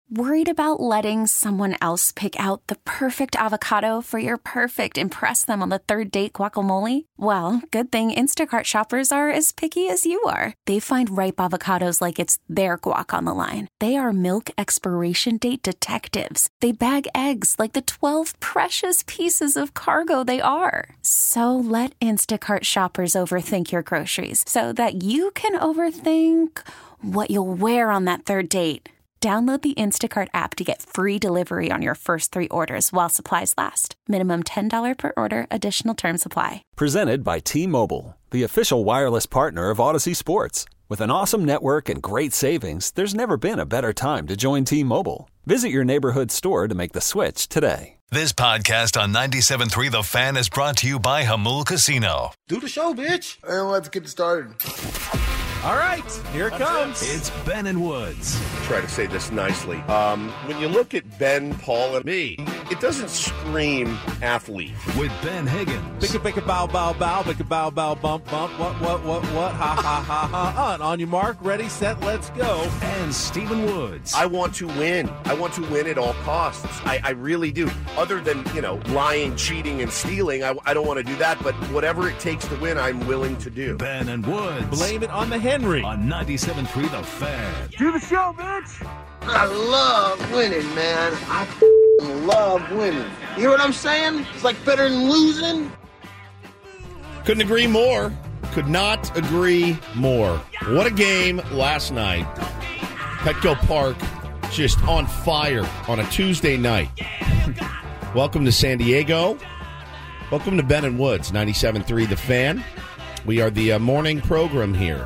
Worried about letting someone else pick out the perfect avocado for your perfect impress them on the third date guacamole? Well, good thing Instacart shoppers are as picky as you are. They find ripe avocados like it's their guac on the line. They are milk expiration date detectives. They bag eggs like the 12 precious pieces of cargo they are. So let Instacart shoppers overthink your groceries so that you can overthink what you'll wear on that third date. Download the Instacart app to get free delivery on your first 3 orders while supplies last. Minimum $10 per order. Additional terms apply. Presented by T-Mobile, the official wireless partner of Odyssey Sports. With an awesome network and great savings, there's never been a better time to join T-Mobile. Visit your neighborhood store to make the switch today. This podcast on 97.3 The Fan is brought to you by Hamul Casino. Do the show, bitch. And let's get started. All right, here it comes. It's Ben and Woods. Try to say this nicely. When you look at Ben, Paul, and me, it doesn't scream athlete. With Ben Higgins. Bicka, bow, bow, bow. Bicka, bow, bow, bump, bump. What? Ha, ha, ha, ha. And on your mark, ready, set, let's go. And Stephen Woods. I want to win. I want to win at all costs. I really do. Other than, lying, cheating, and stealing, I don't want to do that. But whatever it takes to win, I'm willing to do. Ben and Woods. Blame it on the Henry. On 97.3 The Fan. Do the show, bitch. I love winning, man. I love winning. You hear what I'm saying? It's like better than losing. Couldn't agree more. Could not agree more. What a game last night. Petco Park just on fire on a Tuesday night. Welcome to San Diego. Welcome to Ben and Woods, 97.3 The Fan. We are the morning program here.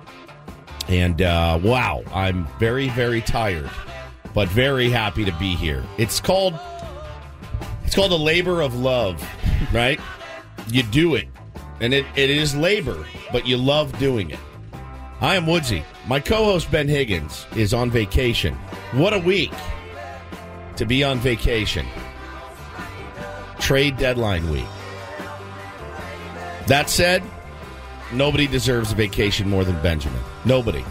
And, wow, I'm very, very tired, but very happy to be here. It's called a labor of love, right? You do it, and it is labor, but you love doing it. I am Woodsy. My co-host, Ben Higgins, is on vacation. What a week to be on vacation. Trade deadline week. That said, nobody deserves a vacation more than Benjamin. Nobody.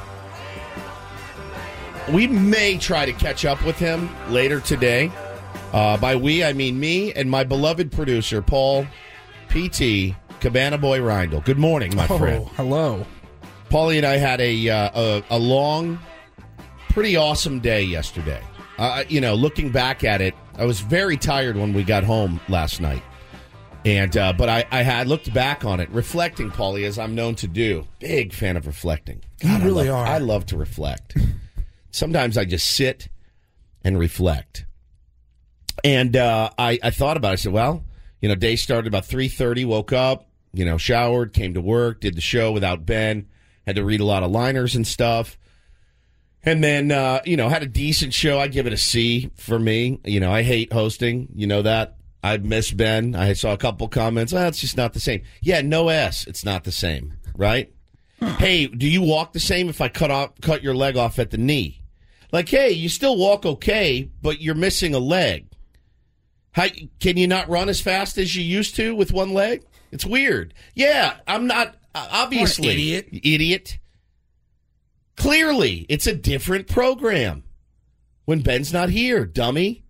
We may try to catch up with him later today. By we, I mean me and my beloved producer, Paul P.T. Cabana Boy Reindl. Good morning, my friend. Hello. Paulie and I had a long, pretty awesome day yesterday. Looking back at it, I was very tired when we got home last night. And but I had looked back on it, reflecting, Paulie, as I'm known to do. Big fan of reflecting. God, you really are. I love to reflect. Sometimes I just sit and reflect. And I thought about it. I said, well, day started about 3:30, woke up, showered, came to work, did the show without Ben, had to read a lot of liners and stuff. And then, had a decent show. I give it a C for me. I hate hosting. You know that. I miss Ben. I saw a couple comments. It's just not the same. Yeah, no S. It's not the same, right? Hey, do you walk the same if I cut your leg off at the knee? Like, hey, you still walk okay, but you're missing a leg. Can you not run as fast as you used to with one leg? It's weird. Yeah, I'm not, obviously. Idiot. Clearly, it's a different program when Ben's not here, dummy.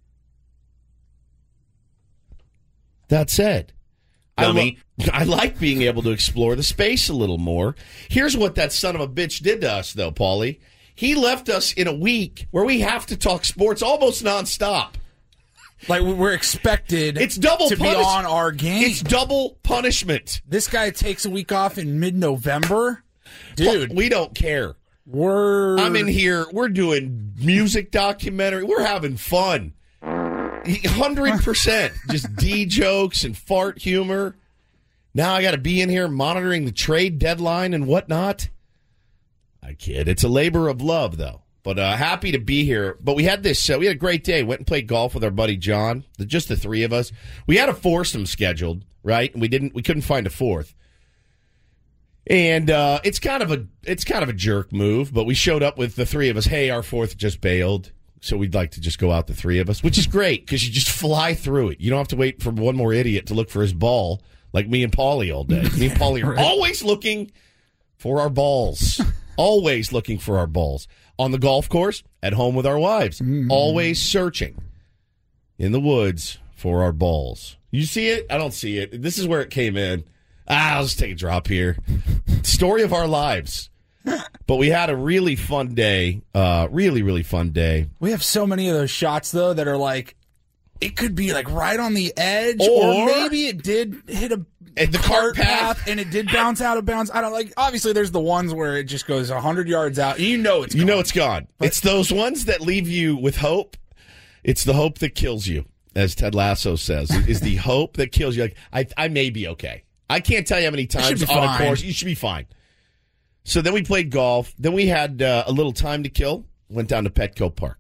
That said, I like being able to explore the space a little more. Here's what that son of a bitch did to us, though, Paulie. He left us in a week where we have to talk sports almost nonstop. Like, we're expected it's double to be on our game. It's double punishment. This guy takes a week off in mid-November? Dude. We don't care. I'm in here. We're doing music documentary. We're having fun. 100%. Just D jokes and fart humor. Now I got to be in here monitoring the trade deadline and whatnot. I kid. It's a labor of love, though. But happy to be here. But we had this. We had a great day. Went and played golf with our buddy John. Just the three of us. We had a foursome scheduled, right? And we couldn't find a fourth. And it's kind of a jerk move. But we showed up with the three of us. Hey, our fourth just bailed. So we'd like to just go out, the three of us, which is great because you just fly through it. You don't have to wait for one more idiot to look for his ball like me and Paulie all day. Me and Paulie are always looking for our balls. Always looking for our balls. On the golf course, at home with our wives, always searching in the woods for our balls. You see it? I don't see it. This is where it came in. I'll just take a drop here. Story of our lives. But we had a really fun day. Really, really fun day. We have so many of those shots, though, that are like, it could be like right on the edge, or maybe it did hit the cart path and it did bounce out of bounds. I don't like. Obviously, there's the ones where it just goes 100 yards out. You know it's gone. But it's those ones that leave you with hope. It's the hope that kills you, as Ted Lasso says. It is the hope that kills you. Like I may be okay. I can't tell you how many times on a course you should be fine. So then we played golf. Then we had a little time to kill. Went down to Petco Park.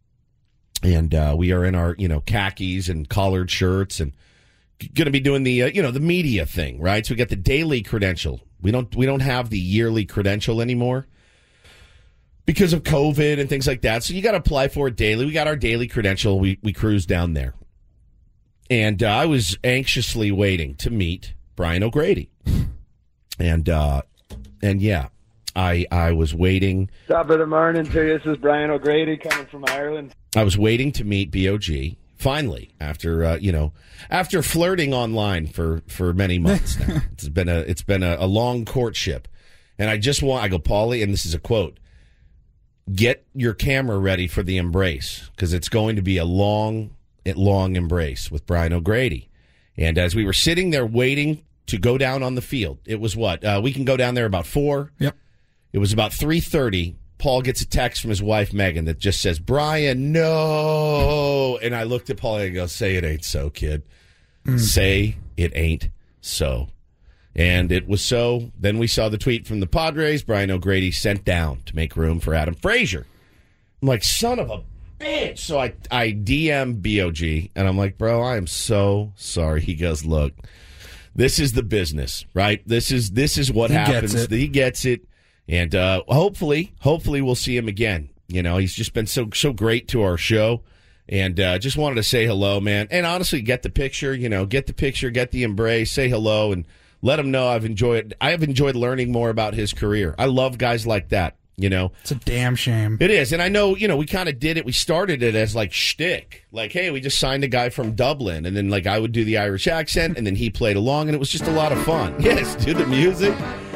And we are in our, khakis and collared shirts and going to be doing the, the media thing, right? So we got the daily credential. We don't have the yearly credential anymore because of COVID and things like that. So you got to apply for it daily. We got our daily credential. We cruised down there. And I was anxiously waiting to meet Brian O'Grady. And yeah, I was waiting. Top of the morning to you. This is Brian O'Grady coming from Ireland. I was waiting to meet BOG finally after flirting online for many months now. It's been a long courtship, and I go, Paulie, and this is a quote: "Get your camera ready for the embrace, because it's going to be a long embrace with Brian O'Grady." And as we were sitting there waiting to go down on the field, it was we can go down there about 4. Yep. It was about 3:30. Paul gets a text from his wife, Megan, that just says, "Brian, no." And I looked at Paul and I go, "Say it ain't so, kid. Say it ain't so." And it was so. Then we saw the tweet from the Padres. Brian O'Grady sent down to make room for Adam Frazier. I'm like, son of a bitch. So I DM BOG, and I'm like, "Bro, I am so sorry." He goes, "Look, this is the business, right? This is what happens." He gets it. And hopefully we'll see him again. He's just been so great to our show. And just wanted to say hello, man. And honestly, get the picture, get the embrace, say hello, and let him know I have enjoyed learning more about his career. I love guys like that, It's a damn shame. It is. And I know, we kind of did it. We started it as like shtick. Like, hey, we just signed a guy from Dublin. And then I would do the Irish accent, and then he played along, and it was just a lot of fun. Yes, do the music.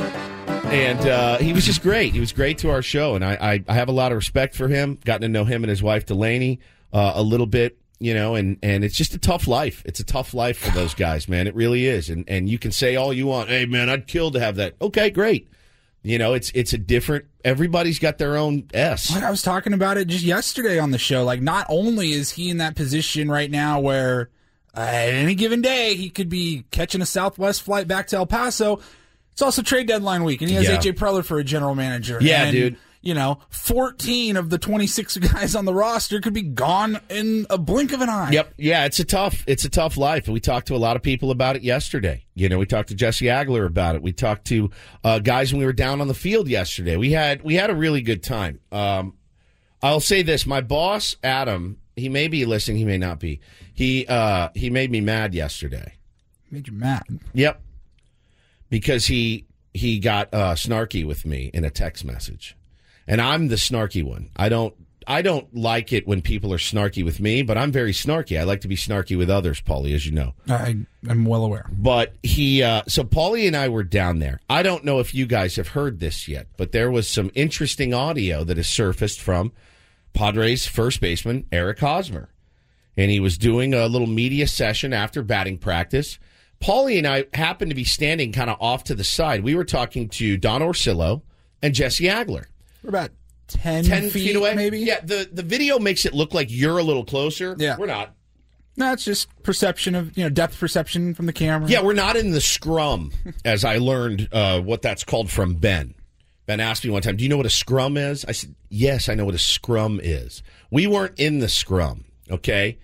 And he was just great. He was great to our show, and I have a lot of respect for him. Gotten to know him and his wife, Delaney, a little bit, and it's just a tough life. It's a tough life for those guys, man. It really is. And you can say all you want. Hey, man, I'd kill to have that. Okay, great. It's a different – everybody's got their own S. I was talking about it just yesterday on the show. Like, not only is he in that position right now where at any given day he could be catching a Southwest flight back to El Paso – it's also trade deadline week, and he has A.J. Preller for a general manager. Yeah, and, dude. 14 of the 26 guys on the roster could be gone in a blink of an eye. Yep. Yeah, it's a tough life. And we talked to a lot of people about it yesterday. We talked to Jesse Agler about it. We talked to guys when we were down on the field yesterday. We had a really good time. I'll say this: my boss, Adam, he may be listening, he may not be. He made me mad yesterday. Made you mad? Yep. Because he got snarky with me in a text message, and I'm the snarky one. I don't like it when people are snarky with me, but I'm very snarky. I like to be snarky with others, Paulie, as you know. I'm well aware. But so Paulie and I were down there. I don't know if you guys have heard this yet, but there was some interesting audio that has surfaced from Padres first baseman Eric Hosmer, and he was doing a little media session after batting practice. Paulie and I happened to be standing kind of off to the side. We were talking to Don Orsillo and Jesse Agler. We're about 10 feet away, maybe? Yeah, the video makes it look like you're a little closer. Yeah. We're not. No, it's just perception of, depth perception from the camera. Yeah, we're not in the scrum, as I learned what that's called from Ben. Ben asked me one time, "Do you know what a scrum is?" I said, "Yes, I know what a scrum is." We weren't in the scrum, okay?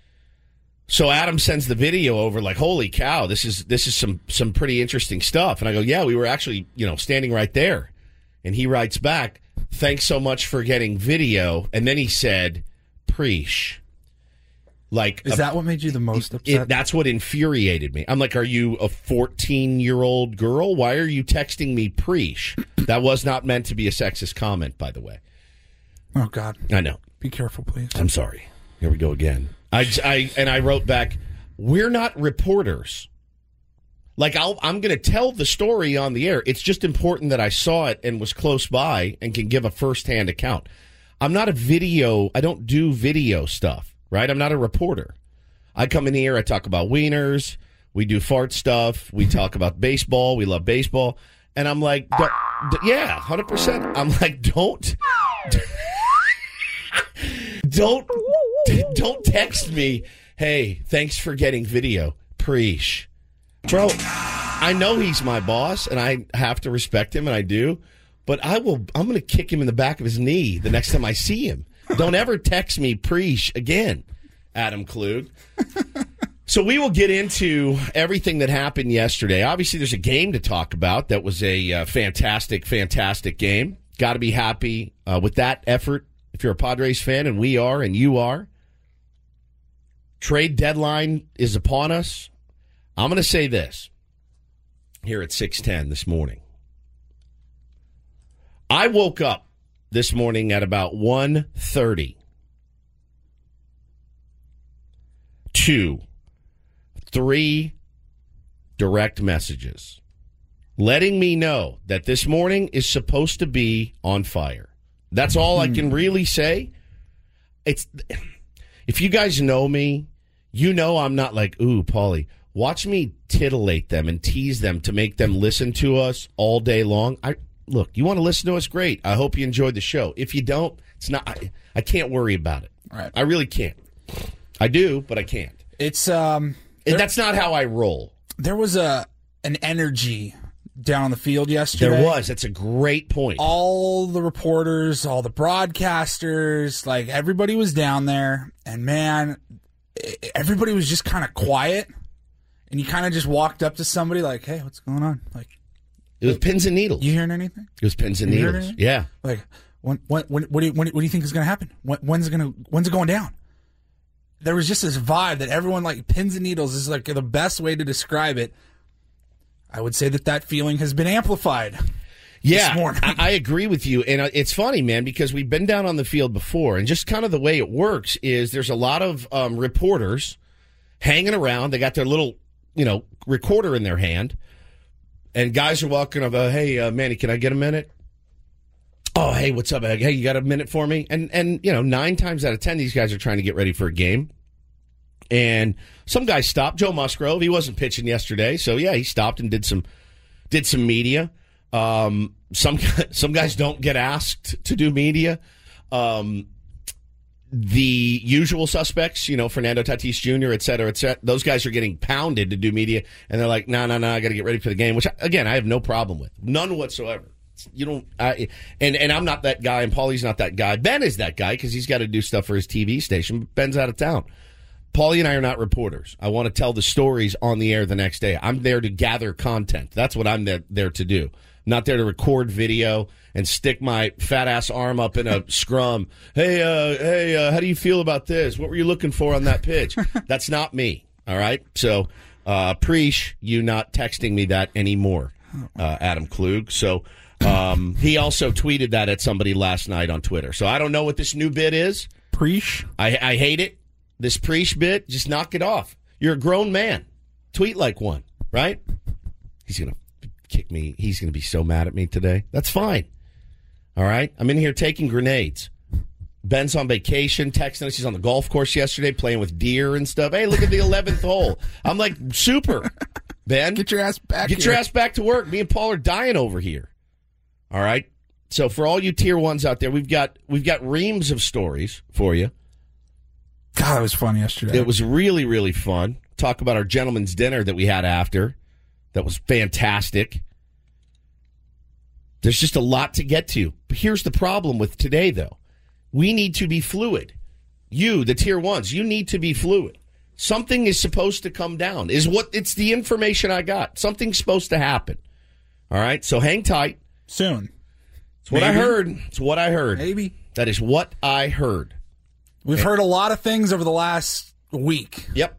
So Adam sends the video over like, "Holy cow, this is some pretty interesting stuff." And I go, "Yeah, we were actually, standing right there." And he writes back, "Thanks so much for getting video." And then he said, "Preesh." Is that what made you the most upset? That's what infuriated me. I'm like, "Are you a 14-year-old girl? Why are you texting me preesh?" That was not meant to be a sexist comment, by the way. Oh, God. I know. Be careful, please. I'm sorry. Here we go again. I wrote back, we're not reporters. Like, I'm going to tell the story on the air. It's just important that I saw it and was close by and can give a firsthand account. I'm not I don't do video stuff, right? I'm not a reporter. I come in here, I talk about wieners, we do fart stuff, we talk about baseball, we love baseball, and I'm like, yeah, 100%. I'm like, don't text me, hey, thanks for getting video. Preesh. Bro, I know he's my boss, and I have to respect him, and I do, but I'm going to kick him in the back of his knee the next time I see him. Don't ever text me Preesh again, Adam Klug. So we will get into everything that happened yesterday. Obviously, there's a game to talk about. That was a fantastic, fantastic game. Got to be happy with that effort if you're a Padres fan, and we are, and you are. Trade deadline is upon us. I'm going to say this here at 6:10 this morning. I woke up this morning at about 1:30 to 3 direct messages letting me know that this morning is supposed to be on fire. That's all I can really say. If you guys know me, you know I'm not like, ooh, Paulie, watch me titillate them and tease them to make them listen to us all day long. Look, you want to listen to us? Great. I hope you enjoyed the show. If you don't, it's not. I can't worry about it. Right. I really can't. I do, but I can't. It's that's not how I roll. There was an energy down on the field yesterday. There was. That's a great point. All the reporters, all the broadcasters, like everybody was down there, and man, everybody was just kind of quiet, and you kind of just walked up to somebody like, "Hey, what's going on?" Like, it was pins and needles. You hearing anything? It was pins and needles. Yeah. Like, what do you think is going to happen? When's it going down? There was just this vibe that everyone, like, pins and needles is like the best way to describe it. I would say that feeling has been amplified. Yeah, this morning. I agree with you. And it's funny, man, because we've been down on the field before, and just kind of the way it works is there's a lot of reporters hanging around. They got their little, recorder in their hand, and guys are walking up, hey, Manny, can I get a minute? Oh, hey, what's up? Hey, you got a minute for me? And 9 times out of 10, these guys are trying to get ready for a game. And some guys stopped. Joe Musgrove, he wasn't pitching yesterday, so yeah, he stopped and did some media. Some guys don't get asked to do media. The usual suspects, Fernando Tatis Jr., et cetera, those guys are getting pounded to do media, and they're like, no, I got to get ready for the game, which, again, I have no problem with. None whatsoever. And I'm not that guy, and Paulie's not that guy. Ben is that guy because he's got to do stuff for his TV station. Ben's out of town. Paulie and I are not reporters. I want to tell the stories on the air the next day. I'm there to gather content. That's what I'm there to do. I'm not there to record video and stick my fat-ass arm up in a scrum. Hey, how do you feel about this? What were you looking for on that pitch? That's not me, all right? So appreciate you not texting me that anymore, Adam Klug. So he also tweeted that at somebody last night on Twitter. So I don't know what this new bit is. Preesh? I hate it. This Preesh bit, just knock it off. You're a grown man. Tweet like one, right? He's going to kick me. He's going to be so mad at me today. That's fine. All right? I'm in here taking grenades. Ben's on vacation, texting us. He's on the golf course yesterday playing with deer and stuff. Hey, look at the 11th hole. I'm like, super, Ben. Get your ass back Get your ass back to work. Me and Paul are dying over here. All right? So for all you tier ones out there, we've got reams of stories for you. God, it was fun yesterday. It was really, really fun. Talk about our gentleman's dinner that we had after. That was fantastic. There's just a lot to get to. But here's the problem with today, though. We need to be fluid. You, the tier ones, you need to be fluid. Something is supposed to come down. It's the information I got. Something's supposed to happen. All right? So hang tight. Soon. It's what I heard. It's what I heard. Maybe. That is what I heard. We've heard a lot of things over the last week. Yep.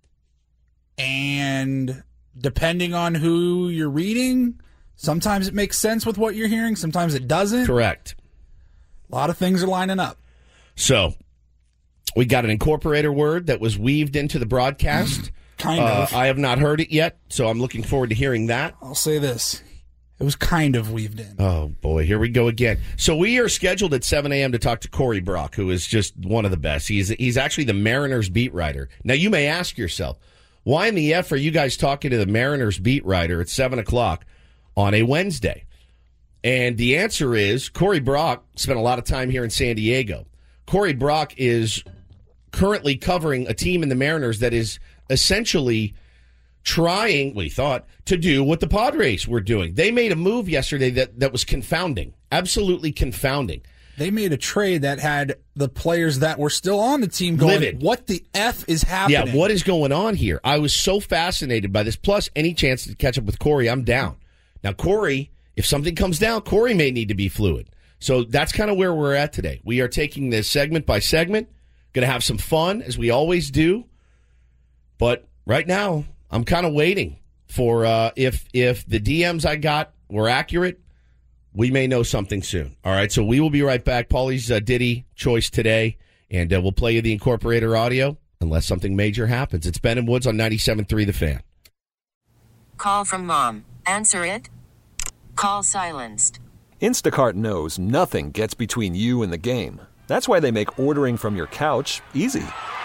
And depending on who you're reading, sometimes it makes sense with what you're hearing, sometimes it doesn't. Correct. A lot of things are lining up. So, we got an incorporator word that was weaved into the broadcast. Kind of. I have not heard it yet, so I'm looking forward to hearing that. I'll say this. It was kind of weaved in. Oh, boy, here we go again. So we are scheduled at 7 a.m. to talk to Corey Brock, who is just one of the best. He's actually the Mariners beat writer. Now, you may ask yourself, why in the F are you guys talking to the Mariners beat writer at 7 o'clock on a Wednesday? And the answer is Corey Brock spent a lot of time here in San Diego. Corey Brock is currently covering a team in the Mariners that is essentially trying, we thought, to do what the Padres were doing. They made a move yesterday that was confounding, absolutely confounding. They made a trade that had the players that were still on the team going, livid. What the F is happening? Yeah, what is going on here? I was so fascinated by this. Plus, any chance to catch up with Corey, I'm down. Now, Corey, if something comes down, Corey may need to be fluid. So that's kind of where we're at today. We are taking this segment by segment, going to have some fun, as we always do. But right now, I'm kind of waiting for if the DMs I got were accurate, we may know something soon. All right, so we will be right back. Paulie's Diddy choice today, and we'll play you the incorporator audio unless something major happens. It's Ben and Woods on 97.3 The Fan. Call from mom. Answer it. Call silenced. Instacart knows nothing gets between you and the game. That's why they make ordering from your couch easy.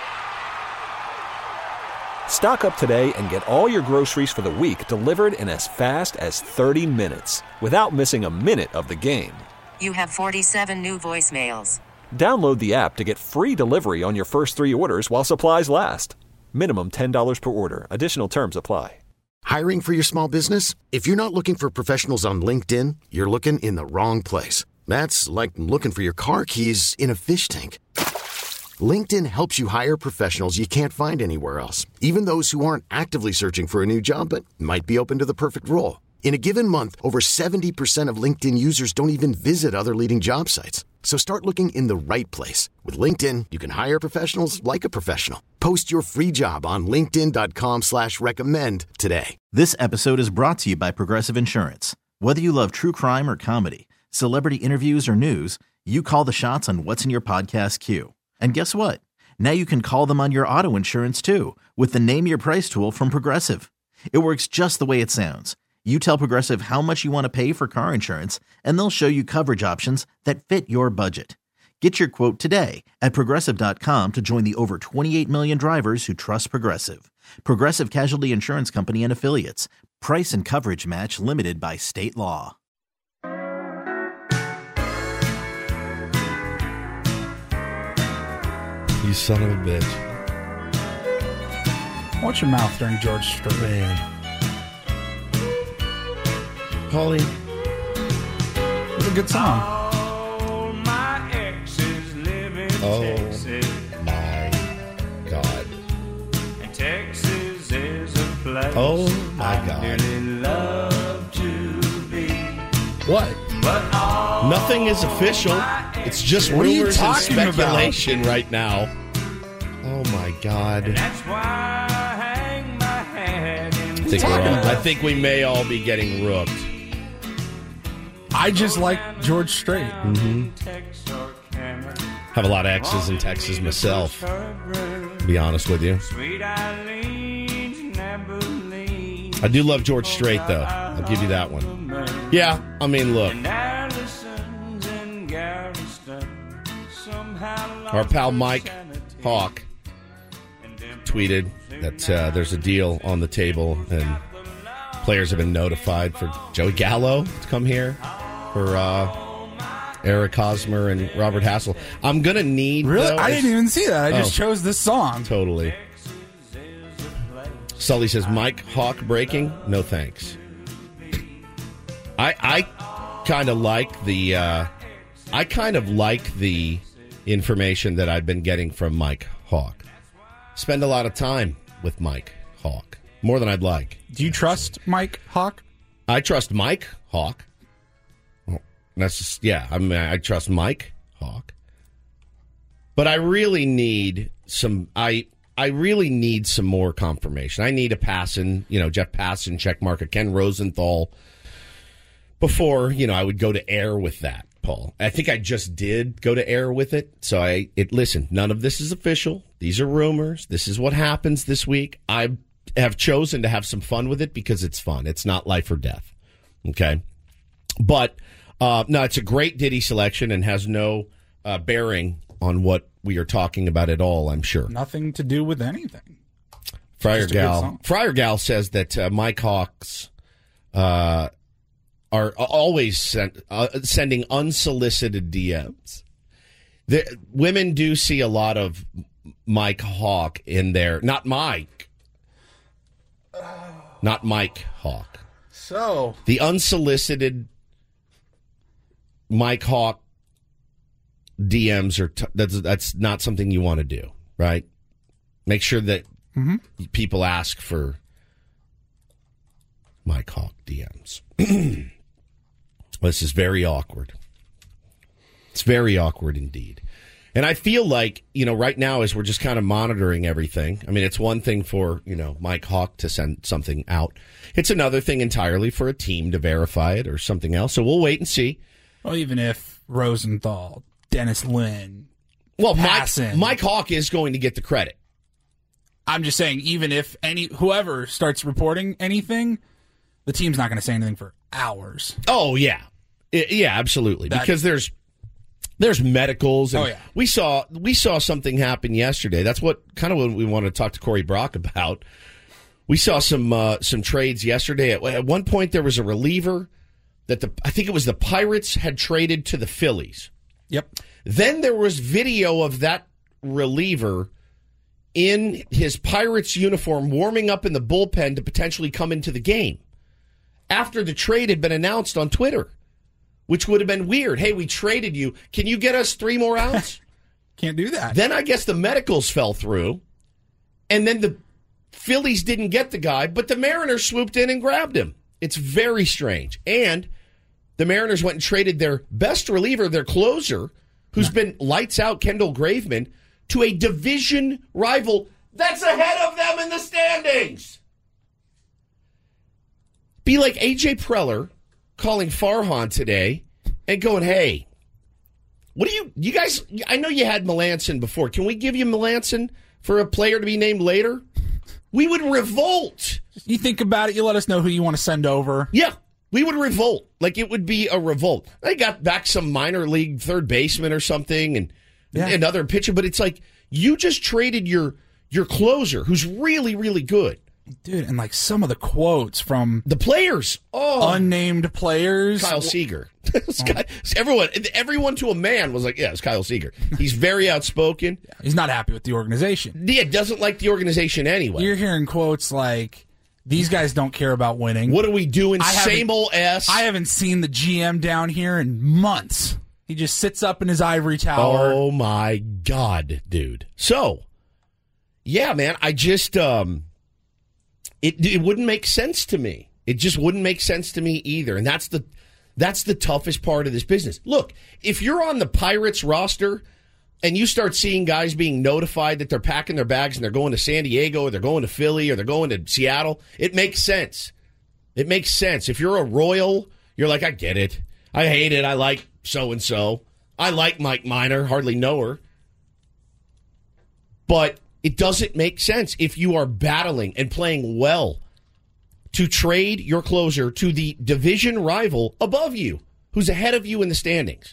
Stock up today and get all your groceries for the week delivered in as fast as 30 minutes without missing a minute of the game. You have 47 new voicemails. Download the app to get free delivery on your first 3 orders while supplies last. Minimum $10 per order. Additional terms apply. Hiring for your small business? If you're not looking for professionals on LinkedIn, you're looking in the wrong place. That's like looking for your car keys in a fish tank. LinkedIn helps you hire professionals you can't find anywhere else, even those who aren't actively searching for a new job but might be open to the perfect role. In a given month, over 70% of LinkedIn users don't even visit other leading job sites. So start looking in the right place. With LinkedIn, you can hire professionals like a professional. Post your free job on linkedin.com/recommend today. This episode is brought to you by Progressive Insurance. Whether you love true crime or comedy, celebrity interviews or news, you call the shots on what's in your podcast queue. And guess what? Now you can call them on your auto insurance too with the Name Your Price tool from Progressive. It works just the way it sounds. You tell Progressive how much you want to pay for car insurance, and they'll show you coverage options that fit your budget. Get your quote today at Progressive.com to join the over 28 million drivers who trust Progressive. Progressive Casualty Insurance Company and Affiliates. Price and coverage match limited by state law. You son of a bitch. Watch your mouth during George Strait. Man. Paulie. It's a good song. Oh, my God. And Texas is a place oh, my God. I really love to be. What? Nothing is official. It's just rumors and speculation right now. Oh, my God. And that's why I hang my head in I think we may all be getting rooked. I just like George Strait. Mm-hmm. Have a lot of exes in Texas myself, to be honest with you. I do love George Strait, though. I'll give you that one. Yeah, I mean, look. Our pal Mike Hawk tweeted that there's a deal on the table, and players have been notified for Joey Gallo to come here, for Eric Hosmer and Robert Hassel. I'm going to need... Really? I didn't even see that. I just chose this song. Totally. Sully says, Mike Hawk breaking? No thanks. I kind of like the... information that I've been getting from Mike Hawk. Spend a lot of time with Mike Hawk. More than I'd like. Do you trust Mike Hawk? I trust Mike Hawk. That's just, yeah, I mean, I trust Mike Hawk. But I really need some more confirmation. I need a Passan, Jeff Passan check mark, a Ken Rosenthal before, I would go to air with that. Paul. I think I just did go to air with it. So listen, none of this is official. These are rumors. This is what happens this week. I have chosen to have some fun with it because it's fun. It's not life or death. Okay. But, no, it's a great Diddy selection and has no bearing on what we are talking about at all, I'm sure. Nothing to do with anything. Friar Gal says that Mike Hawks are always sending unsolicited DMs. Women do see a lot of Mike Hawk in there. Not Mike Hawk. So the unsolicited Mike Hawk DMs are that's not something you want to do, right? Make sure that people ask for Mike Hawk DMs. This is very awkward. It's very awkward indeed. And I feel like, right now as we're just kind of monitoring everything, I mean, it's one thing for, Mike Hawk to send something out. It's another thing entirely for a team to verify it or something else. So we'll wait and see. Well, even if Rosenthal, Dennis Lynn, Mike Hawk is going to get the credit. I'm just saying, even if whoever starts reporting anything, the team's not going to say anything for hours. Oh, yeah. Yeah, absolutely. Because there's medicals. And we saw something happen yesterday. That's what we wanted to talk to Corey Brock about. We saw some trades yesterday. At one point, there was a reliever that I think it was the Pirates had traded to the Phillies. Yep. Then there was video of that reliever in his Pirates uniform warming up in the bullpen to potentially come into the game after the trade had been announced on Twitter, which would have been weird. Hey, we traded you. Can you get us 3 more outs? Can't do that. Then I guess the medicals fell through, and then the Phillies didn't get the guy, but the Mariners swooped in and grabbed him. It's very strange. And the Mariners went and traded their best reliever, their closer, who's been lights out, Kendall Graveman, to a division rival that's ahead of them in the standings. Be like A.J. Preller calling Farhan today and going, hey, what do you guys, I know you had Melancon before. Can we give you Melancon for a player to be named later? We would revolt. You think about it, you let us know who you want to send over. Yeah, we would revolt. Like, it would be a revolt. They got back some minor league third baseman or something and another pitcher, but it's like you just traded your closer, who's really, really good. Dude, and like some of the quotes from the players, unnamed players. Kyle Seager. Everyone to a man was like, yeah, it's Kyle Seager. He's very outspoken. He's not happy with the organization. Yeah, doesn't like the organization anyway. You're hearing quotes like, these guys don't care about winning. What are we doing? Same old ass. I haven't seen the GM down here in months. He just sits up in his ivory tower. Oh, my God, dude. So, yeah, man, I just... It wouldn't make sense to me. It just wouldn't make sense to me either. And that's the toughest part of this business. Look, if you're on the Pirates roster and you start seeing guys being notified that they're packing their bags and they're going to San Diego or they're going to Philly or they're going to Seattle, it makes sense. It makes sense. If you're a Royal, you're like, I get it. I hate it. I like so-and-so. I like Mike Minor. Hardly know her. But it doesn't make sense if you are battling and playing well to trade your closer to the division rival above you, who's ahead of you in the standings.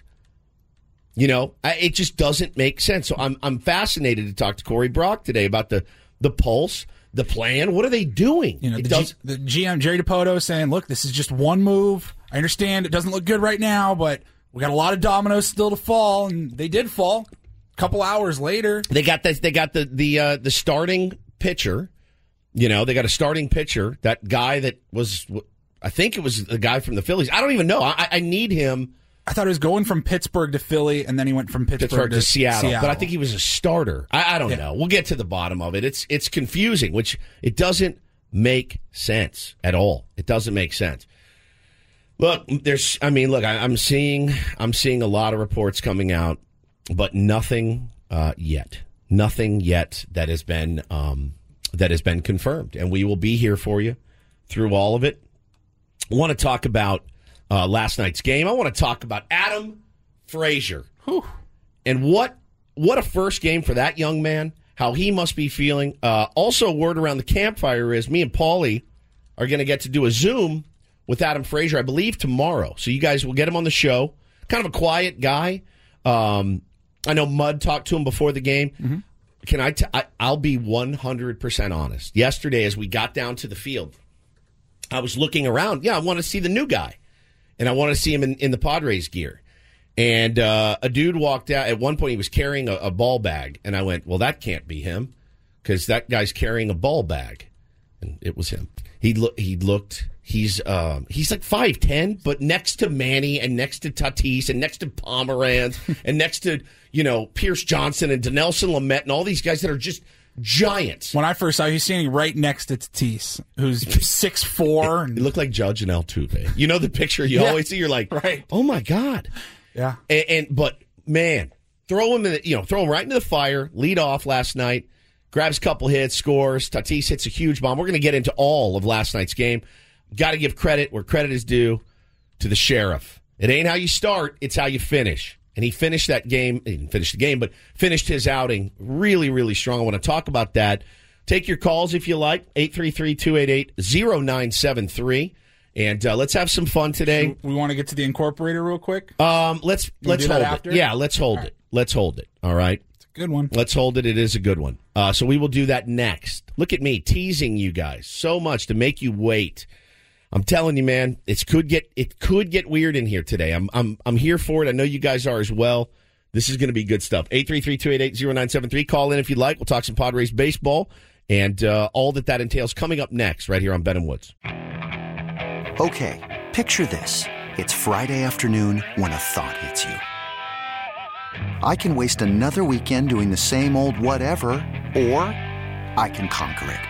It just doesn't make sense. So I'm fascinated to talk to Corey Brock today about the pulse, the plan. What are they doing? The GM, Jerry Dipoto, is saying, look, this is just one move. I understand it doesn't look good right now, but we got a lot of dominoes still to fall, and they did fall. Couple hours later, they got the starting pitcher. They got a starting pitcher. That guy that was, I think it was the guy from the Phillies. I don't even know. I need him. I thought he was going from Pittsburgh to Philly, and then he went from Pittsburgh to Seattle. But I think he was a starter. I don't know. We'll get to the bottom of it. It's confusing, which it doesn't make sense at all. It doesn't make sense. Look, I'm seeing a lot of reports coming out. But nothing yet. Nothing yet that has been confirmed, and we will be here for you through all of it. I want to talk about last night's game. I want to talk about Adam Frazier. And what a first game for that young man, how he must be feeling. Also, word around the campfire is me and Paulie are going to get to do a Zoom with Adam Frazier, I believe, tomorrow. So you guys will get him on the show. Kind of a quiet guy. I know Mud talked to him before the game. Mm-hmm. I'll be 100% honest. Yesterday, as we got down to the field, I was looking around. Yeah, I want to see the new guy. And I want to see him in the Padres gear. And a dude walked out. At one point, he was carrying a ball bag. And I went, well, that can't be him because that guy's carrying a ball bag. And it was him. He's like 5'10", but next to Manny and next to Tatis and next to Pomeranz and next to, Pierce Johnson and Dinelson Lamet and all these guys that are just giants. When I first saw him, he's standing right next to Tatis, who's 6'4". It looked like Judge and Altuve. You know the picture you always see? You're like, right. Oh, my God. Yeah. But, man, throw him right into the fire, lead off last night. Grabs a couple hits, scores. Tatis hits a huge bomb. We're going to get into all of last night's game. Got to give credit where credit is due to the Sheriff. It ain't how you start, it's how you finish. And he finished that game. He didn't finish the game, but finished his outing really, really strong. I want to talk about that. Take your calls if you like. 833-288-0973. And let's have some fun today. We want to get to the Incorporator real quick? Let's hold it. Yeah, let's hold it. Let's hold it. All right. Good one. Let's hold it. It is a good one. So we will do that next. Look at me teasing you guys so much to make you wait. I'm telling you, man, it could get weird in here today. I'm here for it. I know you guys are as well. This is going to be good stuff. 833-288-0973. Call in if you'd like. We'll talk some Padres baseball and all that entails coming up next right here on Ben and Woods. Okay, picture this. It's Friday afternoon when a thought hits you. I can waste another weekend doing the same old whatever, or I can conquer it.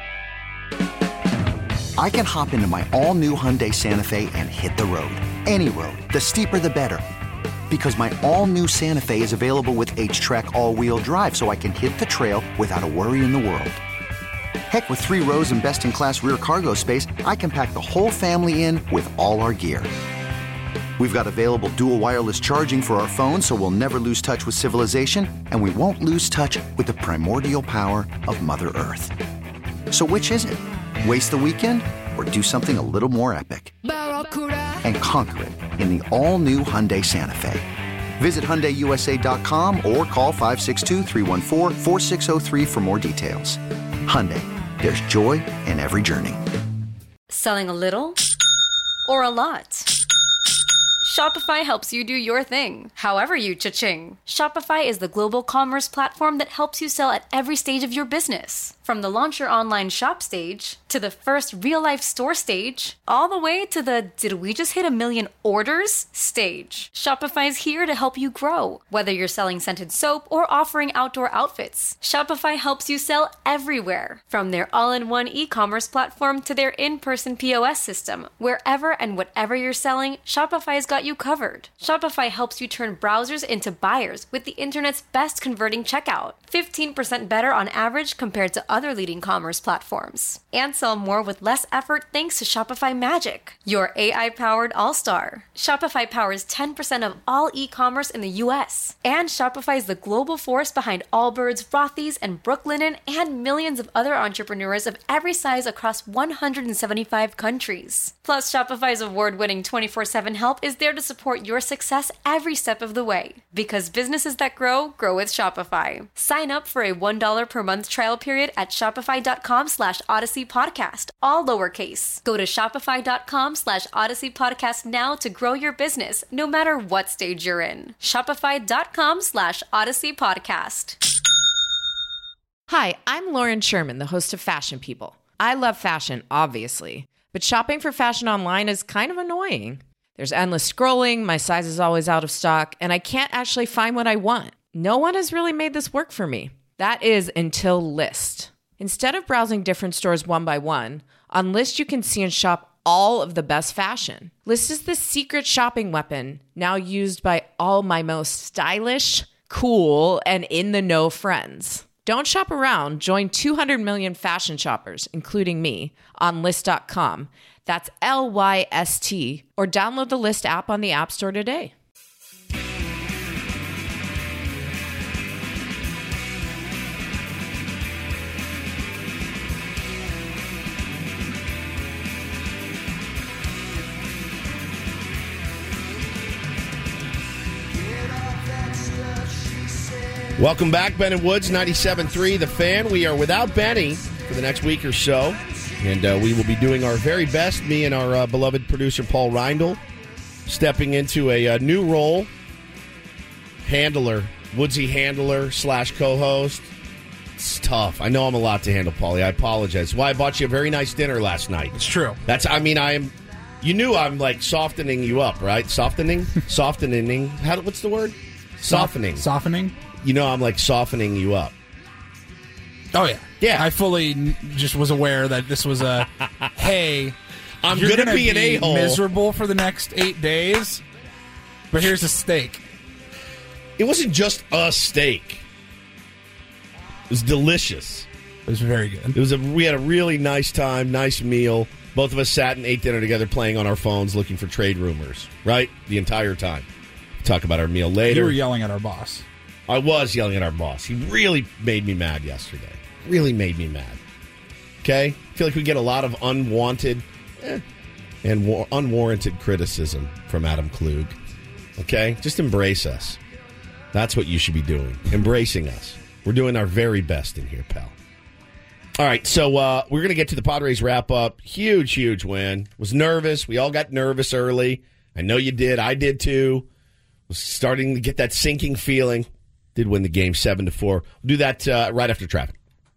I can hop into my all-new Hyundai Santa Fe and hit the road. Any road. The steeper, the better. Because my all-new Santa Fe is available with H-Track all-wheel drive, so I can hit the trail without a worry in the world. Heck, with 3 rows and best-in-class rear cargo space, I can pack the whole family in with all our gear. We've got available dual wireless charging for our phones, so we'll never lose touch with civilization, and we won't lose touch with the primordial power of Mother Earth. So which is it? Waste the weekend or do something a little more epic? And conquer it in the all-new Hyundai Santa Fe. Visit HyundaiUSA.com or call 562-314-4603 for more details. Hyundai, there's joy in every journey. Selling a little or a lot? Shopify helps you do your thing, however you cha-ching. Shopify is the global commerce platform that helps you sell at every stage of your business. From the launch your online shop stage, to the first real-life store stage, all the way to the did we just hit 1 million orders stage. Shopify's here to help you grow. Whether you're selling scented soap or offering outdoor outfits, Shopify helps you sell everywhere. From their all-in-one e-commerce platform to their in-person POS system, wherever and whatever you're selling, Shopify's got you covered. Shopify helps you turn browsers into buyers with the internet's best converting checkout. 15% better on average compared to other leading commerce platforms. And sell more with less effort thanks to Shopify Magic, your AI-powered all-star. Shopify powers 10% of all e-commerce in the U.S. And Shopify is the global force behind Allbirds, Rothy's, and Brooklinen, and millions of other entrepreneurs of every size across 175 countries. Plus, Shopify's award-winning 24/7 help is there to support your success every step of the way. Because businesses that grow, grow with Shopify. Sign up for a $1 per month trial period at shopify.com/Odyssey Podcast, all lowercase. Go to shopify.com/Odyssey Podcast now to grow your business, no matter what stage you're in. Shopify.com/Odyssey Podcast. Hi, I'm Lauren Sherman, the host of Fashion People. I love fashion, obviously, but shopping for fashion online is kind of annoying. There's endless scrolling, my size is always out of stock, and I can't actually find what I want. No one has really made this work for me. That is until Lyst. Instead of browsing different stores one by one, on Lyst you can see and shop all of the best fashion. Lyst is the secret shopping weapon now used by all my most stylish, cool, and in-the-know friends. Don't shop around. Join 200 million fashion shoppers, including me, on Lyst.com. That's Lyst, or download the Lyst app on the App Store today. Welcome back, Ben and Woods, 97.3 The Fan. We are without Benny for the next week or so, and we will be doing our very best, me and our beloved producer Paul Reindl, stepping into a new role, Woodsy handler / co-host. It's tough. I know I'm a lot to handle, Paulie. I apologize. That's why I bought you a very nice dinner last night. It's true. You knew I'm like softening you up, right? Softening? Softening. What's the word? Softening. Softening? You know I'm like softening you up. Oh, yeah. Yeah. I fully just was aware that this was a, hey, I'm going to be an a-hole. Miserable for the next 8 days, but here's a steak. It wasn't just a steak. It was delicious. It was very good. We had a really nice time, nice meal. Both of us sat and ate dinner together playing on our phones looking for trade rumors, right? The entire time. Talk about our meal later. You were yelling at our boss. I was yelling at our boss. He really made me mad yesterday. Really made me mad. Okay? I feel like we get a lot of unwanted and unwarranted criticism from Adam Klug. Okay? Just embrace us. That's what you should be doing. Embracing us. We're doing our very best in here, pal. All right, so we're going to get to the Padres wrap-up. Huge, huge win. Was nervous. We all got nervous early. I know you did. I did, too. Was starting to get that sinking feeling. Did win the game 7-4. We'll do that right after traffic.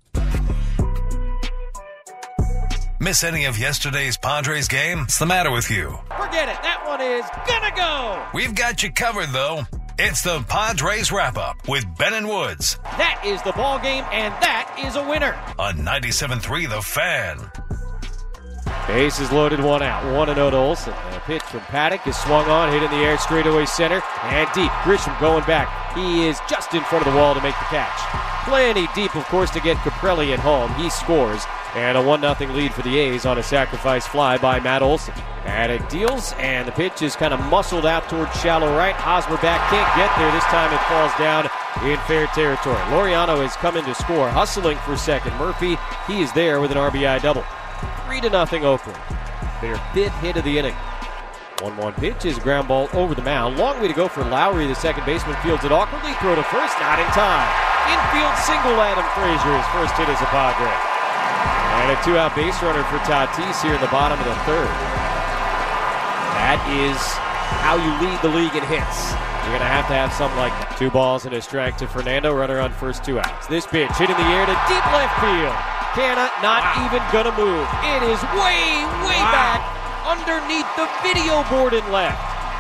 Miss any of yesterday's Padres game? What's the matter with you? Forget it. That one is gonna go. We've got you covered, though. It's the Padres Wrap-Up with Ben and Woods. That is the ball game, and that is a winner. On 97.3 The Fan. Base is loaded, one out. 1-0 to Olsen. A pitch from Paddock is swung on, hit in the air, straightaway center, and deep. Grisham going back. He is just in front of the wall to make the catch. Plenty deep, of course, to get Caprelli at home. He scores, and a 1-0 lead for the A's on a sacrifice fly by Matt Olson. Paddock deals, and the pitch is kind of muscled out towards shallow right. Hosmer back, can't get there. This time it falls down in fair territory. Laureano has come in to score, hustling for second. Murphy, he is there with an RBI double. 3-0 Oakland. Their fifth hit of the inning. 1-1 pitch is a ground ball over the mound. Long way to go for Lowry. The second baseman fields it awkwardly. Throw to first, not in time. Infield single, Adam Frazier, his first hit as a Padre. And a two-out base runner for Tatis here in the bottom of the third. That is how you lead the league in hits. You're going to have something like that. 2 balls and a strike to Fernando. Runner on first, 2 outs. This pitch hit in the air to deep left field. Canna not even gonna move. It is way back underneath the video board and left.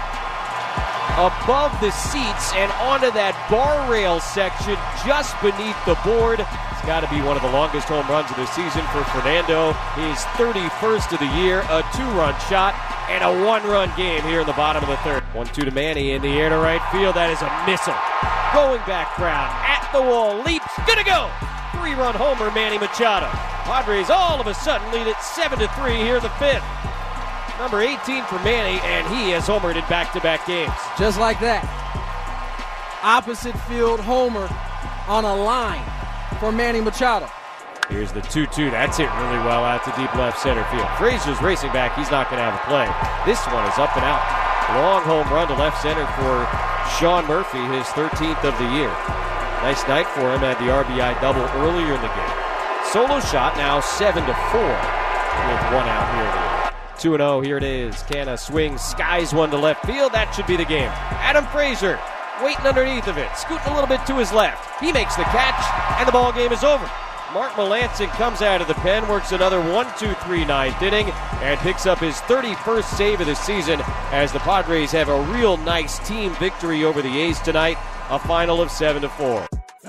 Above the seats and onto that bar rail section just beneath the board. It's got to be one of the longest home runs of the season for Fernando. His 31st of the year, a 2-run shot, and a 1-run game here in the bottom of the third. 1-2 to Manny in the air to right field. That is a missile. Going back, Brown at the wall, leaps, gonna go. 3-run homer, Manny Machado. Padres all of a sudden lead it 7-3 here in the fifth. Number 18 for Manny, and he has homered in back-to-back games. Just like that. Opposite field homer on a line for Manny Machado. Here's the 2-2. That's hit really well out to deep left center field. Frazier's racing back. He's not going to have a play. This one is up and out. Long home run to left center for Sean Murphy, his 13th of the year. Nice night for him. Had the RBI double earlier in the game. Solo shot now 7-4 with 1 out here in the game. 2-0. Here it is. Canna swings, skies one to left field. That should be the game. Adam Frazier waiting underneath of it, scooting a little bit to his left. He makes the catch, and the ball game is over. Mark Melancon comes out of the pen, works another 1-2-3 ninth inning, and picks up his 31st save of the season as the Padres have a real nice team victory over the A's tonight, a final of 7-4.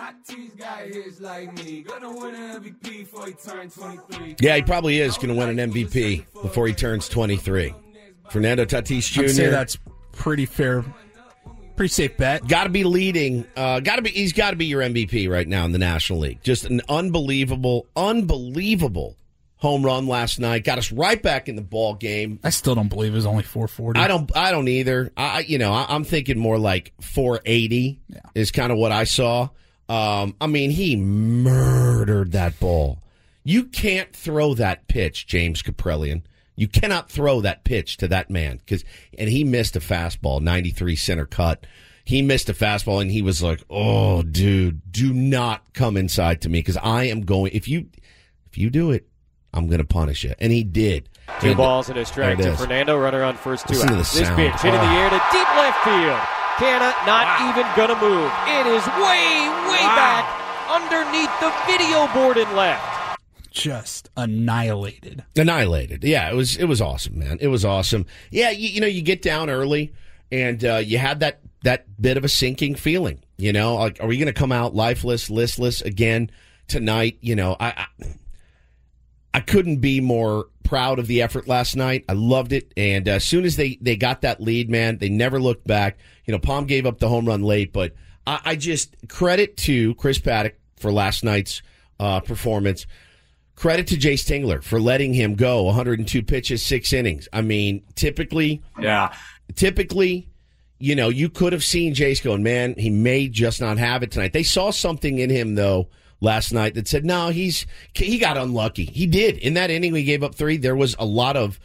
Yeah, he probably is going to win an MVP before he turns 23. Fernando Tatis Jr. I'd say that's pretty fair. Pretty safe bet. Got to be leading. He's got to be your MVP right now in the National League. Just an unbelievable home run last night. Got us right back in the ball game. I still don't believe it was only 440. I don't either. I'm thinking more like 480 is kind of what I saw. He murdered that ball. You can't throw that pitch, James Kaprelian. You cannot throw that pitch to that man and he missed a fastball, 93 center cut. he missed a fastball, and he was like, "Oh, dude, do not come inside to me because I am going. If you do it, I'm going to punish you." And he did. 2 balls and a strike to Fernando. Runner on first, 2 Listen outs. to the This sound. pitch hit in the air to deep left field. Canna not even going to move. It is way back underneath the video board and left. Just annihilated. Yeah, it was awesome, man. It was awesome. Yeah, you get down early, and you had that bit of a sinking feeling. Like, are we going to come out lifeless, listless again tonight? I couldn't be more proud of the effort last night. I loved it, and as soon as they got that lead, man, they never looked back. Palm gave up the home run late, but I just credit to Chris Paddock for last night's performance. Credit to Jace Tingler for letting him go 102 pitches, 6 innings. I mean, typically, you could have seen Jace going, man, he may just not have it tonight. They saw something in him, though, last night that said, no, he got unlucky. He did. In that inning, we gave up 3. There was a lot of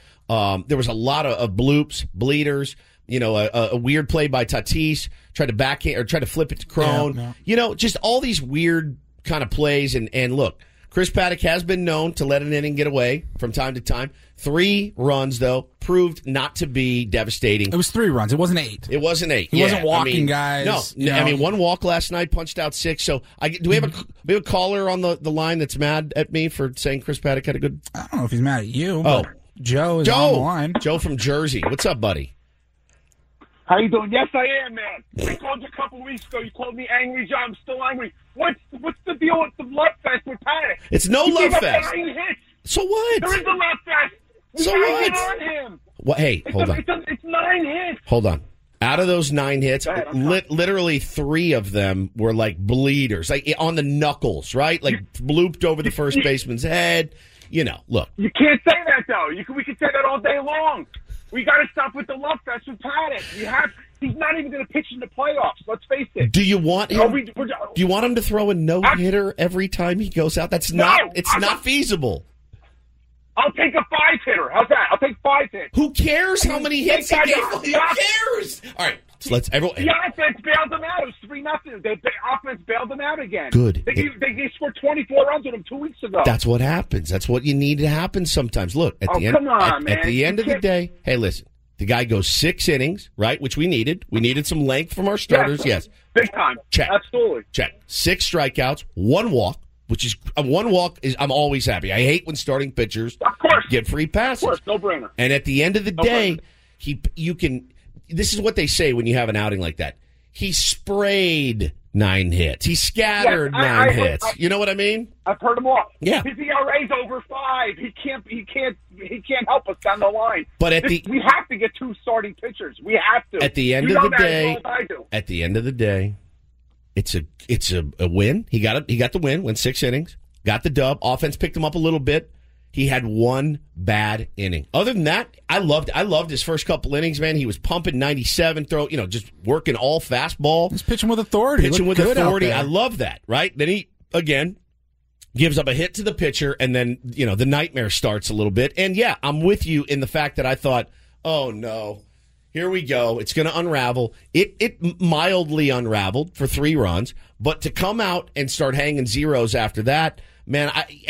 bloops, bleeders. A weird play by Tatis, tried to backhand or tried to flip it to Crone. Yeah. Just all these weird kind of plays. And look, Chris Paddock has been known to let an inning get away from time to time. 3 runs, though, proved not to be devastating. It was 3 runs. It wasn't 8. It wasn't 8. He wasn't walking guys. No. I mean, 1 walk last night, punched out 6. So do we have a caller on the line that's mad at me for saying Chris Paddock had a good... I don't know if he's mad at you. Oh. But Joe is on the line. Joe from Jersey. What's up, buddy? How you doing? Yes, I am, man. I called you a couple weeks ago. You called me Angry Joe. I'm still angry. What's the deal with the love fest with Paddock? It's no he love gave fest. Up 9 hits. So what? There is a love fest. We So gotta what? get on him. What? Hey, hold on. It's 9 hits. Hold on. Out of those 9 hits, literally 3 of them were like bleeders, like on the knuckles, right? Like blooped over the first baseman's head. Look. You can't say that, though. We can say that all day long. We got to stop with the love fest with Paddock. He's not even going to pitch in the playoffs. Let's face it. Do you want him? Do you want him to throw a no-hitter every time he goes out? It's not feasible. I'll take a 5-hitter. How's that? I'll take 5 hits. Who cares how many hits he gave? Who cares? All right, so let's everyone. The offense bailed them out. It was 3-0. The offense bailed them out again. Good. They scored 24 runs with them 2 weeks ago. That's what happens. That's what you need to happen sometimes. Look, at the end. Come on, man. At the end of the day, hey, listen. The guy goes 6 innings, right? Which we needed. We needed some length from our starters. Yes. Big time. Check. Absolutely. Check. 6 strikeouts, 1 walk. Which is 1 walk is I'm always happy. I hate when starting pitchers get free passes. Of course, no brainer. And at the end of the day, you can. This is what they say when you have an outing like that. He sprayed 9 hits. He scattered 9 hits. You know what I mean? I've heard them all. Yeah. His ERA's over 5. He can't help us down the line. But we have to get 2 starting pitchers. We have to. At the end of the day, at the end of the day. It's a win. He got the win. Went 6 innings. Got the dub. Offense picked him up a little bit. He had 1 bad inning. Other than that, I loved his first couple innings. Man, he was pumping 97. Just working all fastball. He's pitching with authority. Pitching with authority. I love that. Right. Then he again gives up a hit to the pitcher, and then the nightmare starts a little bit. And yeah, I'm with you in the fact that I thought, oh no. Here we go. It's going to unravel. It mildly unraveled for 3 runs, but to come out and start hanging zeros after that, man.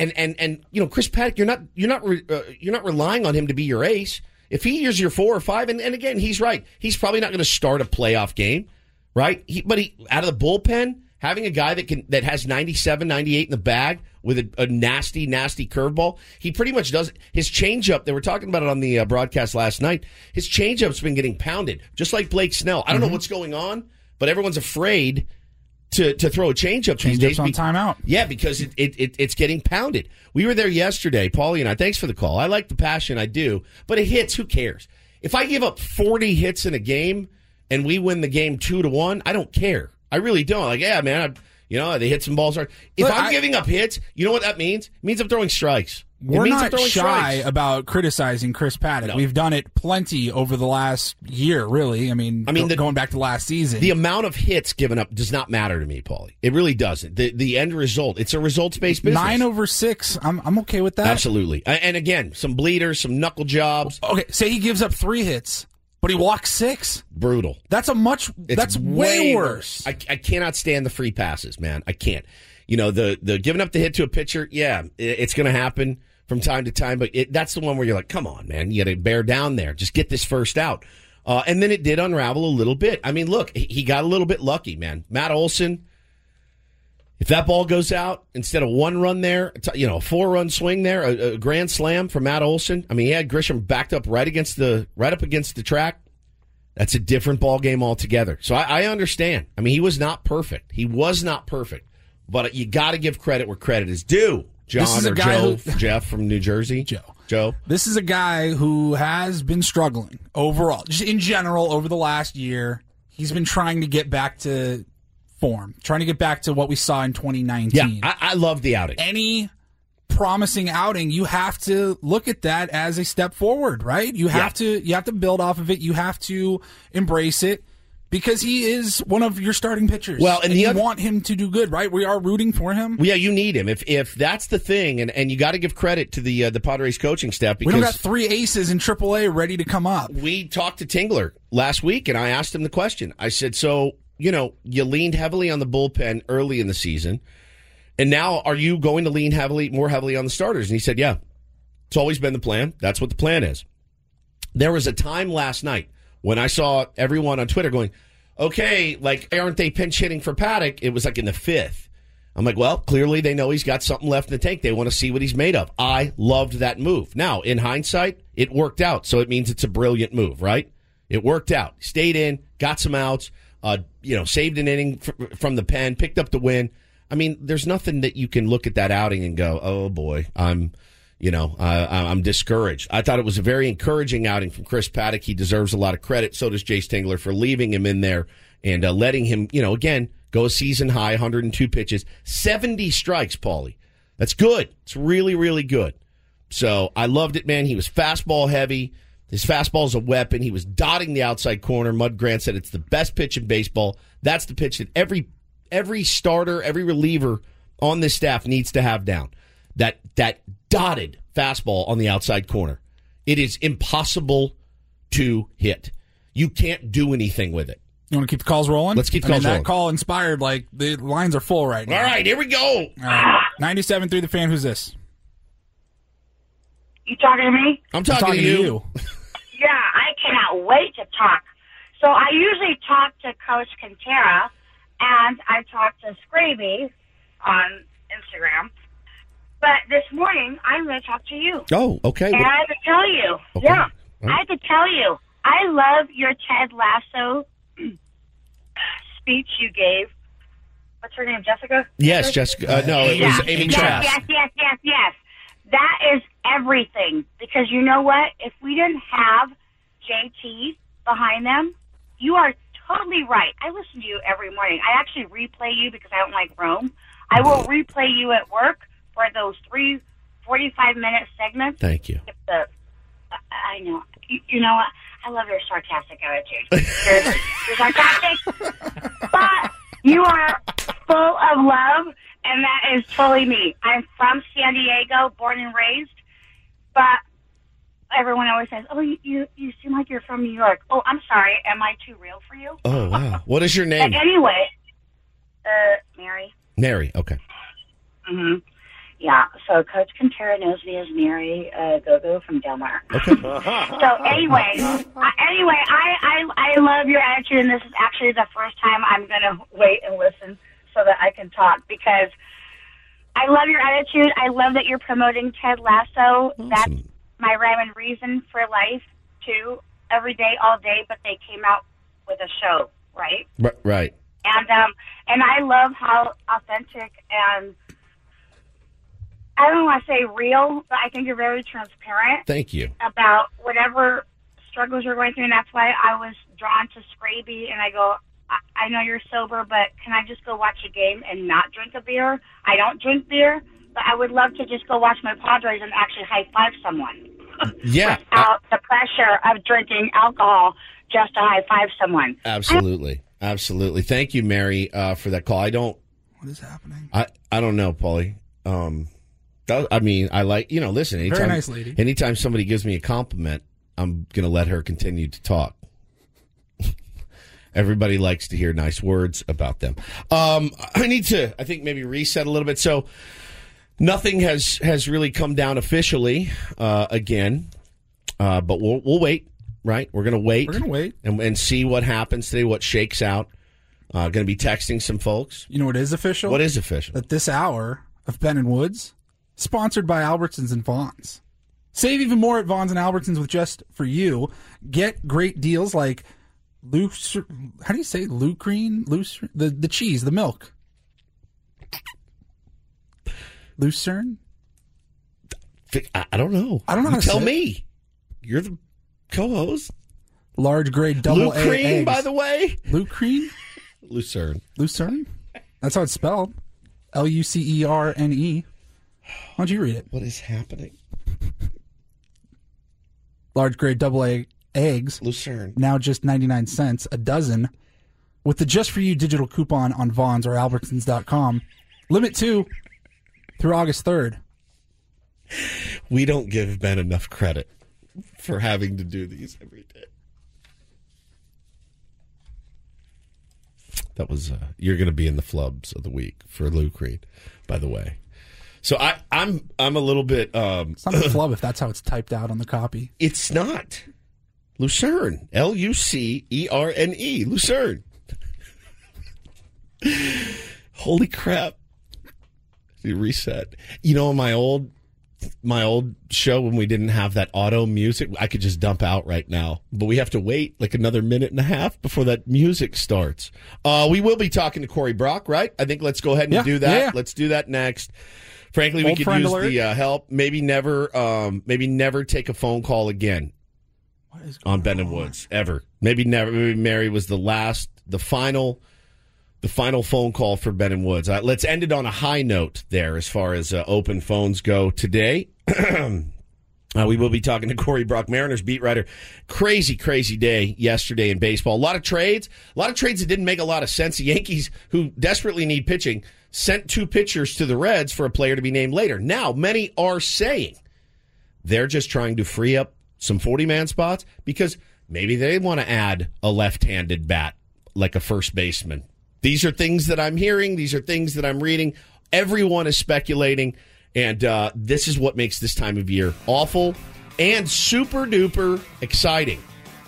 Chris Paddock, you're not relying on him to be your ace. If he is your 4 or 5, and again, he's right. He's probably not going to start a playoff game, right? But out of the bullpen, having a guy that has 97, 98 in the bag with a nasty, nasty curveball, he pretty much does. His changeup, they were talking about it on the broadcast last night, his changeup's been getting pounded, just like Blake Snell. I don't know what's going on, but everyone's afraid to throw a changeup these days. On timeout. Yeah, because it's getting pounded. We were there yesterday, Paulie and I. Thanks for the call. I like the passion, I do. But it hits, who cares? If I give up 40 hits in a game and we win the game 2-1, I don't care. I really don't. Like, yeah, man, they hit some balls hard. If I'm giving up hits, you know what that means? It means I'm throwing strikes. We're not shy about criticizing Chris Paddock. No. We've done it plenty over the last year, really. I mean, going back to last season. The amount of hits given up does not matter to me, Paulie. It really doesn't. The end result, it's a results-based business. 9 over 6, I'm okay with that. Absolutely. And again, some bleeders, some knuckle jobs. Okay, say he gives up 3 hits. But he walked 6. Brutal. That's way worse. I cannot stand the free passes, man. I can't. You know, the giving up the hit to a pitcher, yeah, it's going to happen from time to time, but that's the one where you're like, come on, man, you got to bear down there. Just get this first out. And then it did unravel a little bit. I mean, look, he got a little bit lucky, man. Matt Olson, if that ball goes out, instead of 1 run there, a 4-run swing there, a grand slam for Matt Olson. I mean, he had Grisham backed up right up against the track. That's a different ball game altogether. So I understand. I mean, he was not perfect. But you got to give credit where credit is due. John or Joe, Jeff from New Jersey. Joe. This is a guy who has been struggling overall, just in general, over the last year. He's been trying to get back to form, trying to get back to what we saw in 2019. Yeah, I love the outing. Any promising outing, you have to look at that as a step forward, right? You have to build off of it. You have to embrace it. Because he is one of your starting pitchers. Well, and you want him to do good, right? We are rooting for him. Yeah, you need him. If that's the thing, and you got to give credit to the Padres coaching staff. Because we don't got 3 aces in AAA ready to come up. We talked to Tingler last week, and I asked him the question. I said, so, you leaned heavily on the bullpen early in the season, and now are you going to lean more heavily on the starters? And he said, yeah, it's always been the plan. That's what the plan is. There was a time last night when I saw everyone on Twitter going, okay, aren't they pinch hitting for Paddock? It was in the 5th. I'm like, well, clearly they know he's got something left in the tank. They want to see what he's made of. I loved that move. Now, in hindsight, it worked out, so it means it's a brilliant move, right? It worked out. Stayed in, got some outs, saved an inning from the pen, picked up the win. I mean, there's nothing that you can look at that outing and go, oh, boy, I'm discouraged. I thought it was a very encouraging outing from Chris Paddock. He deserves a lot of credit. So does Jace Tingler for leaving him in there and letting him, again, go season high, 102 pitches, 70 strikes, Paulie. That's good. It's really, really good. So I loved it, man. He was fastball heavy. His fastball is a weapon. He was dotting the outside corner. Mud Grant said it's the best pitch in baseball. That's the pitch that every starter, every reliever on this staff needs to have down. That dotted fastball on the outside corner. It is impossible to hit. You can't do anything with it. You want to keep the calls rolling? Let's keep the calls rolling. That call inspired, the lines are full right now. All right, here we go. All right. 97.3 The Fan, who's this? You talking to me? I'm talking to you. Yeah, I cannot wait to talk. So I usually talk to Coach Quintera, and I talk to Scraby on Instagram. But this morning, I'm going to talk to you. Oh, okay. And I have to tell you. Okay. Yeah. I have to tell you. I love your Ted Lasso speech you gave. What's her name, Jessica? Yes, Jessica. No, it was Amy Trask. Yes. That is everything. Because you know what? If we didn't have JT behind them, you are totally right. I listen to you every morning. I actually replay you because I don't like Rome. I will replay you at work for those 3 45-minute segments. Thank you. I know. You know what? I love your sarcastic attitude. You're sarcastic, but you are full of love, and that is totally me. I'm from San Diego, born and raised, but everyone always says, oh, you seem like you're from New York. Oh, I'm sorry. Am I too real for you? Oh, wow. What is your name? But anyway, Mary. Mary, okay. Mm-hmm. Yeah, so Coach Quintera knows me as Mary Gogo from Del Mar. Okay. So anyway, I love your attitude, and this is actually the first time I'm going to wait and listen so that I can talk, because I love your attitude. I love that you're promoting Ted Lasso. Awesome. That's my rhyme and reason for life, too, every day, all day, but they came out with a show, right? Right. And I love how authentic and, I don't want to say real, but I think you're very transparent. Thank you. About whatever struggles you're going through, and that's why I was drawn to Scraby, and I go, I know you're sober, but can I just go watch a game and not drink a beer? I don't drink beer, but I would love to just go watch my Padres and actually high-five someone. Yeah. Without the pressure of drinking alcohol just to high-five someone. Absolutely. Absolutely. Thank you, Mary, for that call. What is happening? I don't know, Paulie. I mean, I like, listen, anytime, very nice lady. Anytime somebody gives me a compliment, I'm going to let her continue to talk. Everybody likes to hear nice words about them. I need to, I think, maybe reset a little bit. So nothing has really come down officially again, but we'll wait, right? We're going to wait. We're going to wait. And see what happens today, what shakes out. Going to be texting some folks. You know what is official? What is official? That this hour of Ben and Woods, sponsored by Albertsons and Vons. Save even more at Vons and Albertsons with Just For You. Get great deals like how do you say Lucrene? The cheese, the milk. Lucerne? I don't know. I don't know how to tell say me. You're the co-host. Large grade double A eggs. Lucrene, by the way. Lucrene? Lucerne. Lucerne? That's how it's spelled. Lucerne. Why don't you read it? What is happening? Large grade double A eggs. Lucerne. Now just 99 cents a dozen. With the Just For You digital coupon on Vons or Albertsons.com. Limit 2 through August 3rd. We don't give Ben enough credit for having to do these every day. That was you're going to be in the flubs of the week for Lucrene, by the way. So I'm a little bit. It's not a flub if that's how it's typed out on the copy. It's not. Lucerne, Lucerne, Lucerne. Holy crap! Reset. You know, my old show when we didn't have that auto music, I could just dump out right now. But we have to wait like another minute and a half before that music starts. We will be talking to Corey Brock, right? I think let's go ahead and do that. Yeah. Let's do that next. Frankly, we could use the help. Maybe never take a phone call again on Ben and Woods ever. Maybe never. Maybe Mary was the final phone call for Ben and Woods. Let's end it on a high note there as far as open phones go today. We will be talking to Corey Brock, Mariners beat writer. Crazy day yesterday in baseball. A lot of trades that didn't make a lot of sense. The Yankees, who desperately need pitching, sent 2 pitchers to the Reds for a player to be named later. Now, many are saying they're just trying to free up some 40-man spots because maybe they want to add a left-handed bat like a first baseman. These are things that I'm hearing. These are things that I'm reading. Everyone is speculating, and this is what makes this time of year awful and super-duper exciting.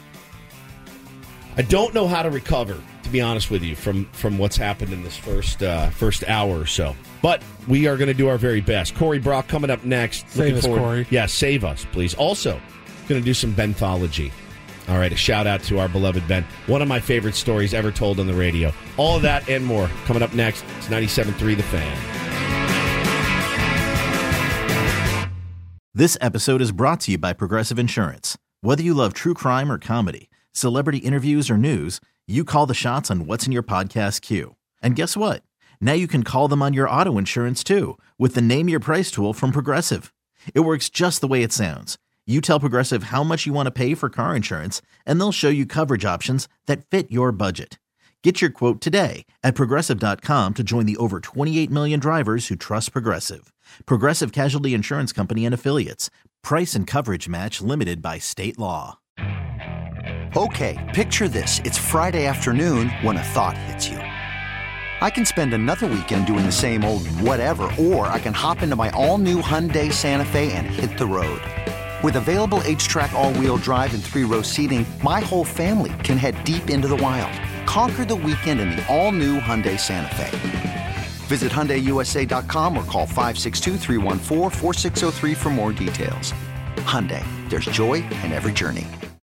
I don't know how to recover, to be honest with you, from what's happened in this first hour or so. But we are going to do our very best. Corey Brock coming up next. Save us, Corey. Yeah, save us, please. Also, going to do some Benthology. All right, a shout-out to our beloved Ben. One of my favorite stories ever told on the radio. All of that and more coming up next. It's 97.3 The Fan. This episode is brought to you by Progressive Insurance. Whether you love true crime or comedy, celebrity interviews or news, you call the shots on what's in your podcast queue. And guess what? Now you can call them on your auto insurance, too, with the Name Your Price tool from Progressive. It works just the way it sounds. You tell Progressive how much you want to pay for car insurance, and they'll show you coverage options that fit your budget. Get your quote today at Progressive.com to join the over 28 million drivers who trust Progressive. Progressive Casualty Insurance Company and Affiliates. Price and coverage match limited by state law. Okay, picture this. It's Friday afternoon when a thought hits you. I can spend another weekend doing the same old whatever, or I can hop into my all-new Hyundai Santa Fe and hit the road. With available H-Track all-wheel drive and 3-row seating, my whole family can head deep into the wild. Conquer the weekend in the all-new Hyundai Santa Fe. Visit HyundaiUSA.com or call 562-314-4603 for more details. Hyundai, there's joy in every journey.